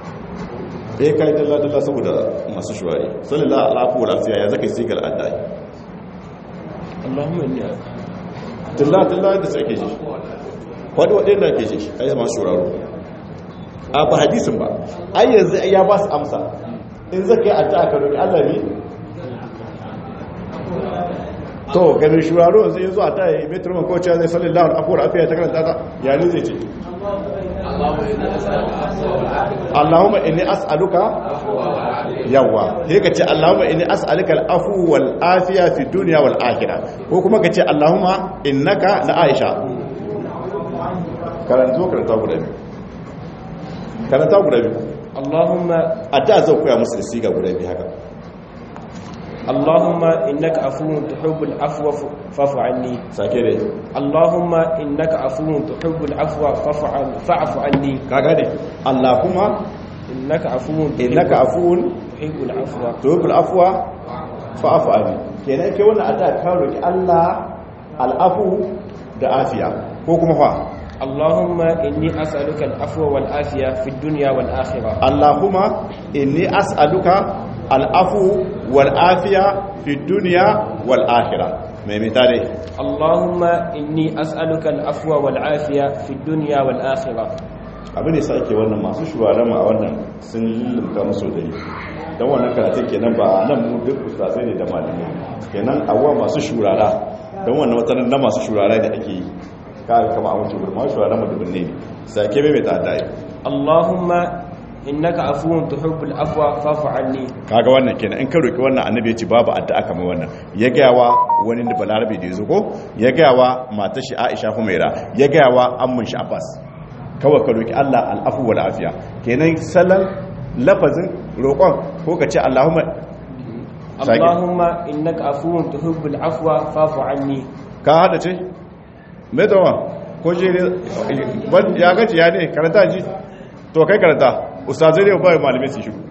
Speaker 1: kai dalla saboda masu shuwari sallallahu alaihi wa sallam ya zaka sigar addai
Speaker 2: Allahumma inni
Speaker 1: dalla da sai ke ji wadi wadanda ke ji ai masu shuraro a ba hadisin ba ai yanzu ya ba su amsa in zaka yi addu'a ka roki Allah ne to ganin shuraro zai zo a ta yi metroman ko cewa zai sallallahu alaihi wa sallam ta karanta ta ya ne zai ce Allahumma inni as'aluka yawa sai ka ce Allahumma inni as'aluka al-afu wal afiya fi dunya wal akhirah ko kuma ka ce Allahumma innaka la Aisha karanta guda biyu
Speaker 2: Allahumma
Speaker 1: adda zan koya musu da siga guda biyu haka
Speaker 2: اللهم إنك عفو تحب العفو فاعف عني
Speaker 1: sake dai
Speaker 2: اللهم إنك عفو تحب العفو فاعف عني
Speaker 1: kaga dai Allahumma
Speaker 2: إنك عفو تحب العفو
Speaker 1: tuhibul afwa fa'fu anni kenan kai wannan addu'a ka roki Allah al'afu da afiya ko kuma fa
Speaker 2: اللهم إني أسألك العفو والعافية في الدنيا والآخرة
Speaker 1: Allahumma inni as'aluka al'afu wal afiya fi dunya wal akhirah mai mitare
Speaker 2: اللهم إني أسألك العفو والعافية في الدنيا والآخرة
Speaker 1: abin da sake wannan masu shugaban ma wannan sun lullumta musu dare dan wannan karatun kenan ba nan mu duk ustazai ne da malamai kenan awwa masu shurara dan wannan wataran na masu shurara da ake yi ka kama a wuce gurin masu shurara mu dubin ne sake mai ta dai
Speaker 2: اللهم إنك عفو تحب العفو فاعف عني
Speaker 1: kaga wannan kenan in ka roki wannan annabi ya ce babu addu'a kamar wannan ya gayawa wani da balarabe da yazo ko ya gayawa matar shi Aisha Humaira ya gayawa ammun shi Abbas kawai ka roki Allah al'afu wal afiya kenan salan lafazin roƙon ko ka ce Allahumma
Speaker 2: innaka afuwun tuhibbul afwa fa'fu anni
Speaker 1: ka hada ce me dawa ko je ya gaji ya ne karanta ji to kai karanta ustazai ne ba malamai su shigo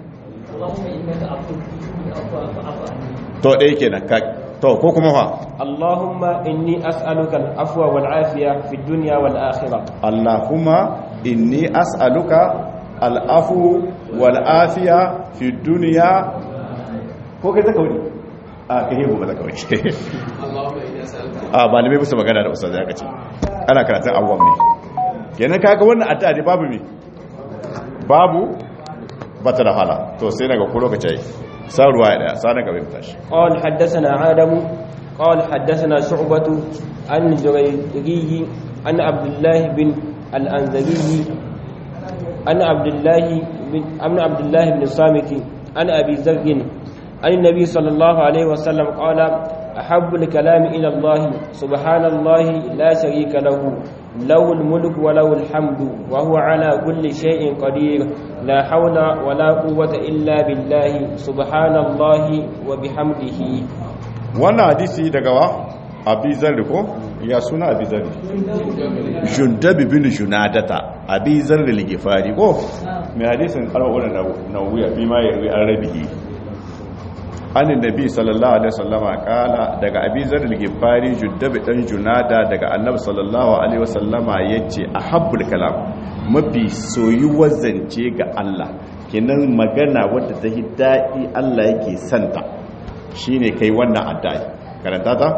Speaker 1: to dai kenan ka to ko kuma fa
Speaker 2: Allahumma inni as'aluka al-afwa wal afiya fi dunya wal akhirah
Speaker 1: Allahumma inni as'aluka al-afu wal afiya fi dunya ko kai zaka wuri a kai gobe zaka wuri Allahumma inni as'aluka a malamai musu magana da ustazai aka ce ana karatun awwam ne kenan kaga wannan addu'a ne babu bata da hala to sai daga ko lokaci sa ruwa ya daya sa daga bai tashi
Speaker 2: qal haddathana adamu qal haddathana shu'batu an jurayri an abdullah bin al-anzali an abdullah bin samiti an abi zargin an nabi sallallahu alaihi wasallam qala ahabbu al-kalam ila allah subhanallahi la sharika lahu له الملك وله الحمد وهو على كل شيء قدير لا حول ولا قوة إلا بالله سبحان الله وبحمده
Speaker 1: wannan hadisi daga wa abi zarri ko ya suna abi zarri jundabi bin junadata abi zarri al-gifari ko mai hadisin arba'un nawawi fi ma yarwi arabihi annin nabi sallallahu alaihi wasallama kala daga abi zarri al-gifari jundabi dan junada daga annabi sallallahu alaihi wasallama yace ahabbul kalam mafi soyuwar zance ga Allah kenan magana wadda ta yi daɗi Allah yake santa shine kai wannan addu'a karanta ta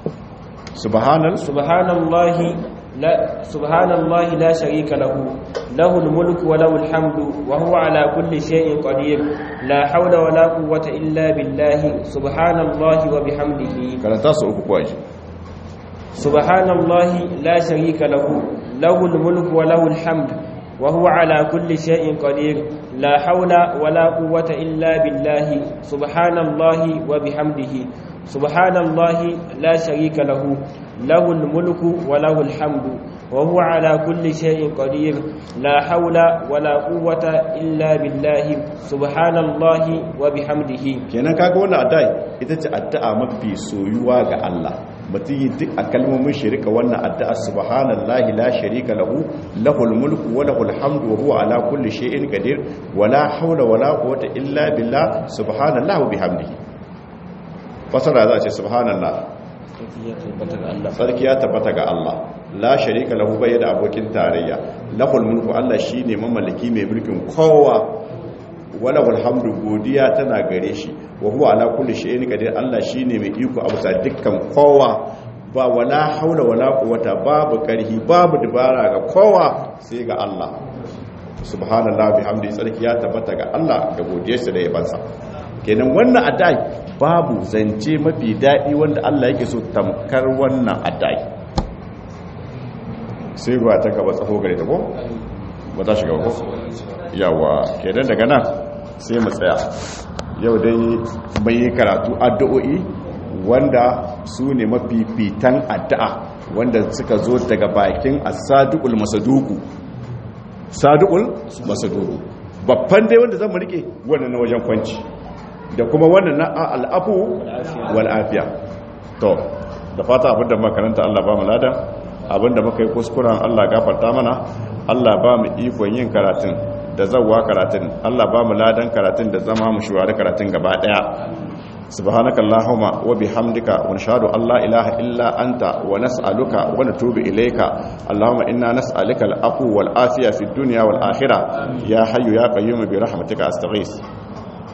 Speaker 2: subhanallahi la sharika lahu lahul mulku wa lahul hamdu wa huwa ala kulli shay'in qadir la hawla wa la quwwata illa billah subhanallahi wa bihamdihi
Speaker 1: karanta su uku kwaji
Speaker 2: subhanallahi la sharika lahu lahul mulku wa lahul hamdu wa huwa ala kulli shay'in qadir la hawla wa la quwwata illa billah subhanallahi wa bihamdihi subhanallahi la sharika lahu lahul mulku wa lahul hamdu wa huwa ala kulli shay'in qadir la hawla wa la quwwata illa billah subhanallahi wa bihamdihi
Speaker 1: kenan kaga wannan addu'a ita ce addu'a mafi soyuwa ga Allah mutum yi duk a kalmomin shirika wannan addu'a subhanallahi la sharika lahu lahul mulku wa lahul hamdu wa huwa ala kulli shay'in qadir wa la hawla wa la quwwata illa billah subhanallahi wa bihamdihi fasara za a ce subhanallah sarki ya tabbata ga Allah la sharika lahu bayyana abokin tarayya lahul mulku Allah shine mamallaki mai mulkin kowa wala walhamdu godiya tana gare shi wa huwa ala kulli shay'in qadir Allah shine mai iko a bisa dukkan kowa ba wala haula wala quwwata babu karhi babu dubara ga kowa sai ga Allah subhanallahi bihamdi tsarki ya tabbata ga Allah da godiyarsa da yabansa kenan wannan adai babu zance mafi dadi wanda Allah yake so tamkar wannan adai sai ba ta gaba tsaho gare ta ko ba ta shiga ko yawa kenan daga nan sai mu tsaya yau dai mai karatu addu'o'i wanda su ne mafifitan addu'a wanda suka zo daga bakin as-sadiqul masaduqu babban dai wanda zan mu rike wannan na wajen kwanci da kuma wannan na al'afu wal afiya to da fata abinda makaranta Allah ba mu ladan abinda muka yi kuskuren Allah gafarta mana Allah ba mu ikon yin karatun da zawwa karatun Allah ba mu ladan karatun da zama mu shuwari karatun gaba daya subhanaka allahumma wa bihamdika wa nashhadu an la ilaha illa anta wa nas'aluka wa natubu ilayka allahumma inna nas'aluka al-afwa wal afiya fid dunya wal akhirah ya hayyu ya qayyum bi rahmatika astaghith